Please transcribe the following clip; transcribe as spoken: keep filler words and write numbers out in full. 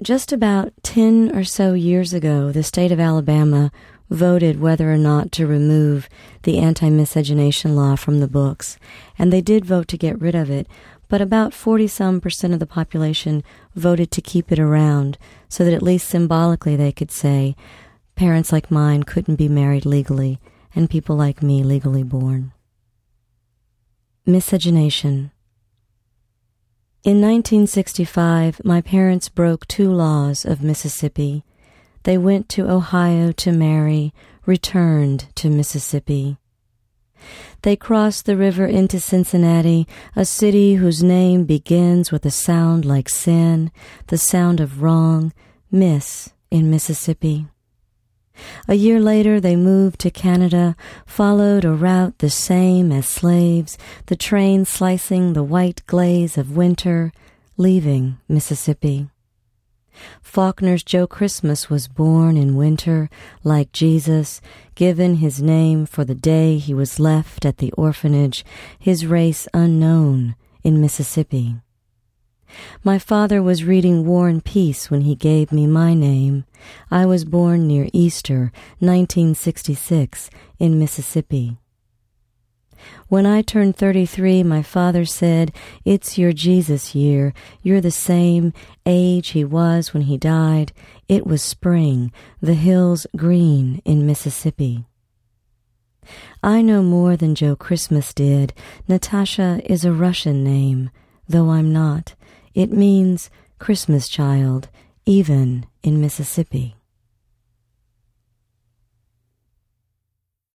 Just about ten or so years ago, the state of Alabama voted whether or not to remove the anti-miscegenation law from the books, and they did vote to get rid of it, but about forty-some percent of the population voted to keep it around so that at least symbolically they could say, parents like mine couldn't be married legally, and people like me legally born. Miscegenation. In nineteen sixty-five, my parents broke two laws of Mississippi. They went to Ohio to marry, returned to Mississippi. They crossed the river into Cincinnati, a city whose name begins with a sound like sin, the sound of wrong, miss in Mississippi. A year later, they moved to Canada, followed a route the same as slaves, the train slicing the white glaze of winter, leaving Mississippi. Faulkner's Joe Christmas was born in winter, like Jesus, given his name for the day he was left at the orphanage, his race unknown in Mississippi. My father was reading War and Peace when he gave me my name. I was born near Easter, nineteen sixty-six, in Mississippi. When I turned thirty-three, my father said, "It's your Jesus year. You're the same age he was when he died. It was spring, the hills green in Mississippi." I know more than Joe Christmas did. Natasha is a Russian name, though I'm not. It means Christmas child, even in Mississippi.